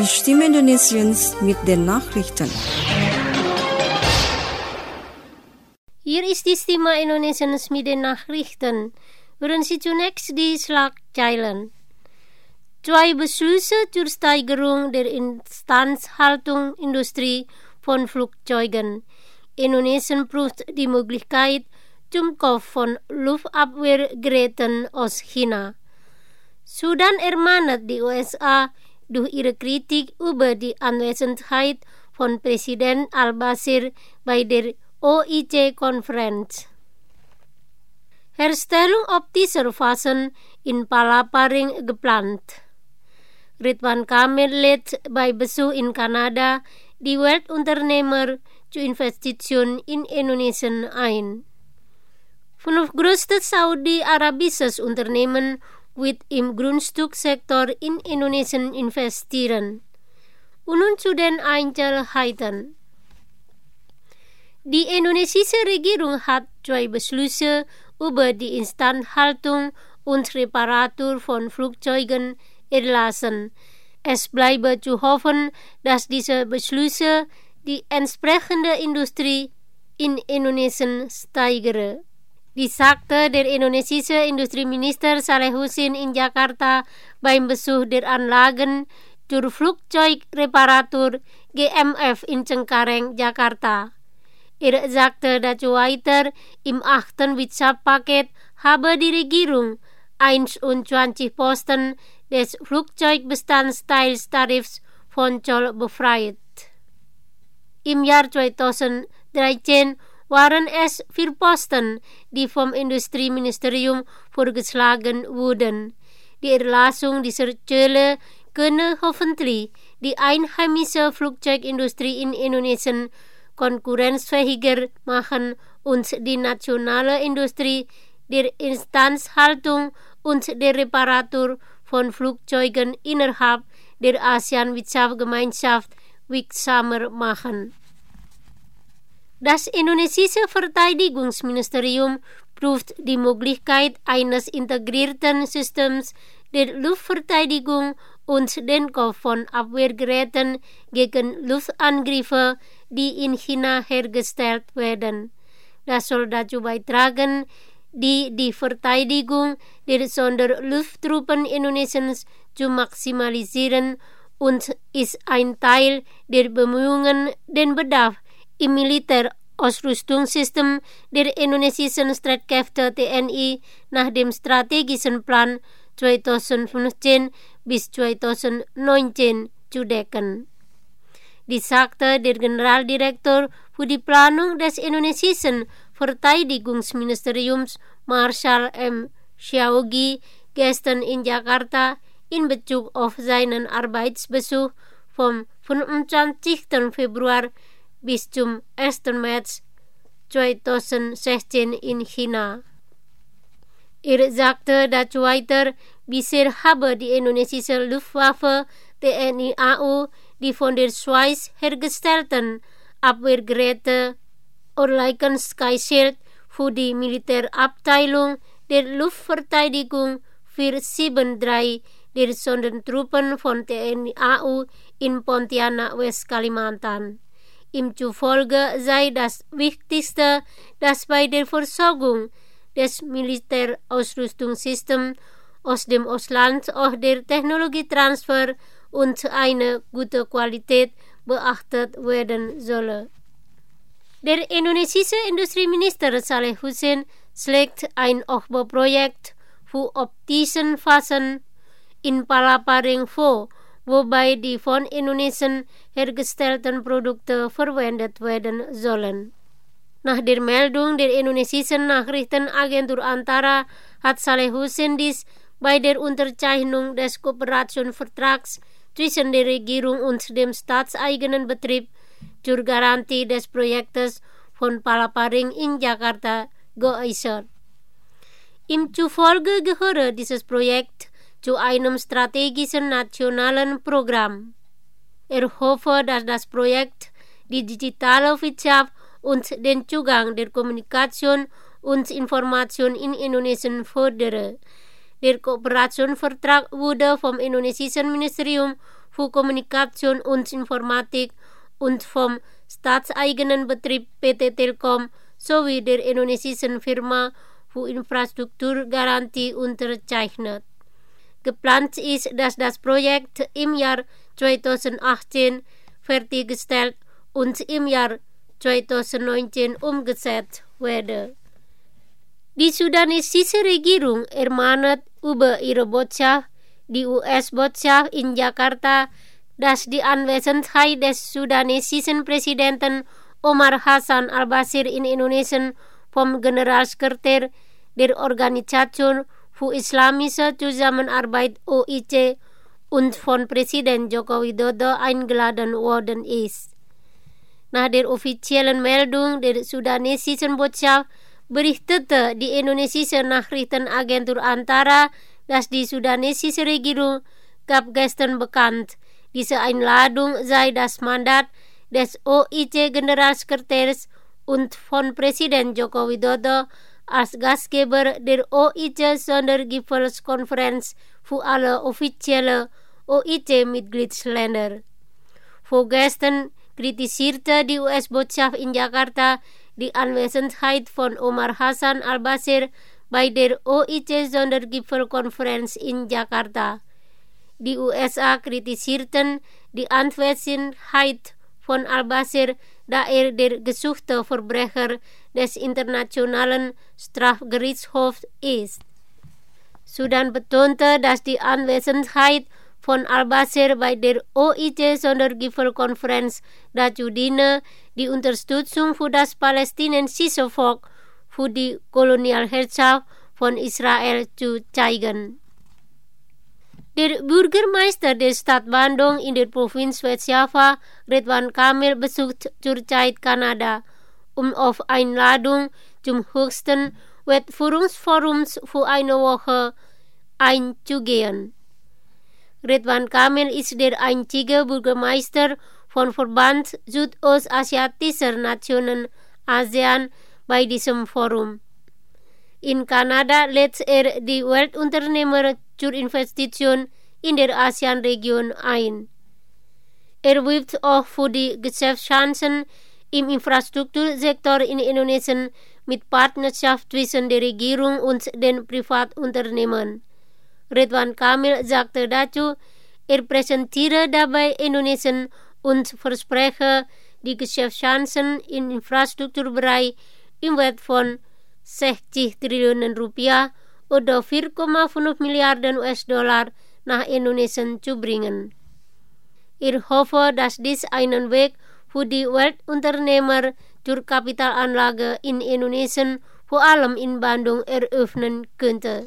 Die Stimme Indonesiens mit den Nachrichten. Hier ist die Stimme Indonesiens mit den Nachrichten. Hören Sie zunächst die Schlagzeilen. Zwei Beschlüsse zur Steigerung der Instandhaltung Industrie von Flugzeugen. Indonesien prüft die Möglichkeit zum Kauf von Luftabwehrgeräten aus China. Sudan ermahnt die USA durch ihre Kritik über die Anwesenheit von Präsident al-Bashir bei der OIC-Konferenz. Herstellung optischer Phasen in Palaparing geplant. Ridwan Kamil lädt bei Besuch in Kanada die Weltunternehmer zu Investitionen in Indonesien ein. 5 größte saudi-arabisches Unternehmen wird im Grundstücksektor in Indonesien investieren. Und nun zu den Einzelheiten. Die indonesische Regierung hat 2 Beschlüsse über die Instandhaltung und Reparatur von Flugzeugen erlassen. Es bleibe zu hoffen, dass diese Beschlüsse die entsprechende Industrie in Indonesien steigere. Dies sagte der indonesische Industrieminister Salehuddin in Jakarta beim Besuch der Anlagen zur Flugzeugreparatur GMF in Cengkareng, Jakarta. Er sagte dazu weiter, im 8. Wirtschaftspaket habe die Regierung 21 Posten des Flugzeugbestandteilstarifs von Zoll befreit. Im Jahr 2013 waren es 4 Posten, die vom Industrieministerium vorgeschlagen wurden. Die Erlassung dieser Zölle könne hoffentlich die einheimische Flugzeugindustrie in Indonesien konkurrenzfähiger machen und die nationale Industrie der Instandhaltung und der Reparatur von Flugzeugen innerhalb der ASEAN-Wirtschaftsgemeinschaft wirksamer machen. Das indonesische Verteidigungsministerium prüft die Möglichkeit eines integrierten Systems der Luftverteidigung und den Kauf von Abwehrgeräten gegen Luftangriffe, die in China hergestellt werden. Das soll dazu beitragen, die Verteidigung der Sonderlufttruppen Indonesiens zu maximalisieren und ist ein Teil der Bemühungen, den Bedarf im Militärausrüstungssystem der indonesischen Streitkräfte TNI nach dem strategischen Plan 2015 bis 2019 zu decken. Dies sagte der Generaldirektor für die Planung des indonesischen Verteidigungsministeriums Marshal M. Syawgi gestern in Jakarta in Bezug auf seinen Arbeitsbesuch vom 25. Februar bis zum 1. März 2016 in China. Er sagte dazu weiter, bisher habe die indonesische Luftwaffe TNI AU die von der Schweiz hergestellten Abwehrgeräte Oerlikon Sky Shield für die Militärabteilung der Luftverteidigung 473 der Sondertruppen von TNI AU in Pontianak, Westkalimantan. Ihm zufolge sei das Wichtigste, dass bei der Versorgung des Militärausrüstungssystems aus dem Ausland auch der Technologietransfer und eine gute Qualität beachtet werden solle. Der indonesische Industrieminister Salehuddin schlägt ein Aufbauprojekt für optischen Phasen in Palaparing vor, wobei die von Indonesien hergestellten Produkte verwendet werden sollen. Nach der Meldung der indonesischen Nachrichtenagentur Antara hat Salehuddin dies bei der Unterzeichnung des Kooperationsvertrags zwischen der Regierung und dem staatseigenen Betrieb zur Garantie des Projektes von Palaparing in Jakarta geäußert. Ihm zufolge gehöre dieses Projekt zu einem strategischen nationalen Programm. Er hoffe, dass das Projekt die digitale Wirtschaft und den Zugang der Kommunikation und Information in Indonesien fördere. Der Kooperationsvertrag wurde vom indonesischen Ministerium für Kommunikation und Informatik und vom staatseigenen Betrieb PT Telkom sowie der indonesischen Firma für Infrastrukturgarantie unterzeichnet. Geplant ist, dass das Projekt im Jahr 2018 fertiggestellt und im Jahr 2019 umgesetzt werde. Die sudanesische Regierung ermahnt über ihre Botschaft, die US-Botschaft in Jakarta, dass die Anwesenheit des sudanesischen Präsidenten Omar Hassan al-Bashir in Indonesien vom Generalsekretär der Organisation für Islamische Zusammenarbeit OIC und von Präsident Joko Widodo eingeladen worden ist. Nach der offiziellen Meldung der sudanesischen Botschaft berichtete die indonesische Nachrichtenagentur Antara, dass die sudanesische Regierung gab gestern bekannt, diese Einladung sei das Mandat des OIC-Generalsekretärs und von Präsident Joko Widodo als Gastgeber der OIC-Sondergipfelskonferenz für alle offizielle OIC-Mitgliedsländer. Vorgestern kritisierte die US-Botschaft in Jakarta die Anwesenheit von Omar Hassan al-Bashir bei der OIC-Sondergipfelkonferenz in Jakarta. Die USA kritisierten die Anwesenheit von al-Bashir, da er der gesuchte Verbrecher des Internationalen Strafgerichtshofs ist. Sudan betonte, dass die Anwesenheit von al-Bashir bei der OIC-Sondergipfelkonferenz dazu diene, die Unterstützung für das palästinensische Volk für die Kolonialherrschaft von Israel zu zeigen. Der Bürgermeister der Stadt Bandung in der Provinz Westjava, Ridwan Kamil, besucht zurzeit Kanada, um auf Einladung zum höchsten Weltführungsforum für eine Woche einzugehen. Ridwan Kamil ist der einzige Bürgermeister von Verband Südostasiatischer Nationen ASEAN bei diesem Forum. In Kanada lädt er die Weltunternehmer zur Investition in der ASEAN-Region ein. Er wirbt auch für die Geschäftschancen im Infrastruktursektor in Indonesien mit Partnerschaft zwischen der Regierung und den Privatunternehmen. Ridwan Kamil sagte dazu, er präsentiere dabei Indonesien und verspreche die Geschäftschancen im Infrastrukturbereich im Wert von 60 Trillionen Rupiah oder 4,5 Milliarden US-Dollar nach Indonesien zu bringen. Er hoffe, dass dies einen Weg für die Weltunternehmer zur Kapitalanlage in Indonesien, vor allem in Bandung, eröffnen könnte.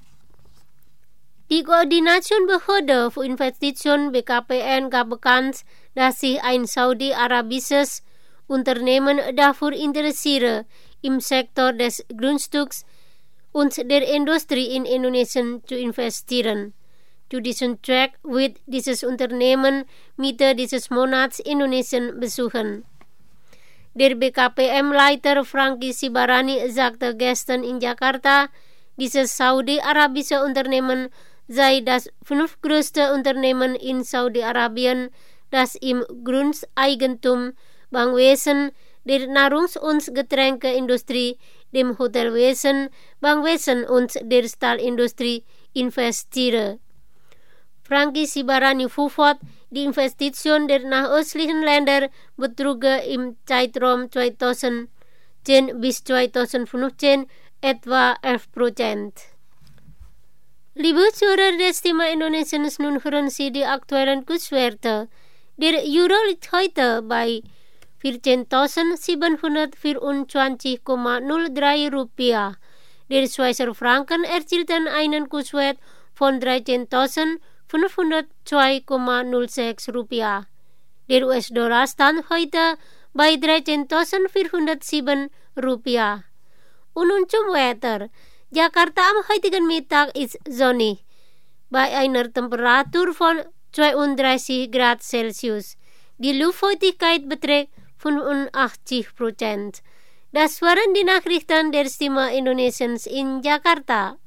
Die Koordinationsbehörde für Investitionen BKPN gab bekannt, dass sich ein saudi-arabisches Unternehmen dafür interessiere, im Sektor des Grundstücks und der Industrie in Indonesien zu investieren. Zu diesem Zweck wird dieses Unternehmen Mitte dieses Monats Indonesien besuchen. Der BKPM-Leiter Franky Sibarani sagte gestern in Jakarta, dieses saudi-arabische Unternehmen sei das 5. größte Unternehmen in Saudi-Arabien, das im Grundeigentum, Bankwesen, der Nahrungs- und Getränkeindustrie, dem Hotelwesen, Bankwesen und der Stahlindustrie investiere. Franky Sibarani fuhr fort, die Investition der nahöstlichen Länder betruge im Zeitraum 2010 bis 2015 etwa 11%. Liebe Zuhörer des Thema Indonesiens, nun hören Sie die aktuellen Kurswerte. Der Euro liegt heute bei 14.724,03 Rupiah. Der Schweizer Franken erzielte einen Kurswert von 13.502,06 Rupiah. Der US-Dollar stand heute bei 13.407 Rupiah. Und nun zum Wetter. Jakarta am heutigen Mittag ist sonnig, bei einer Temperatur von 32 Grad Celsius. Die Luftfeuchtigkeit beträgt 85%. Das waren die Nachrichten der Stimme Indonesiens in Jakarta.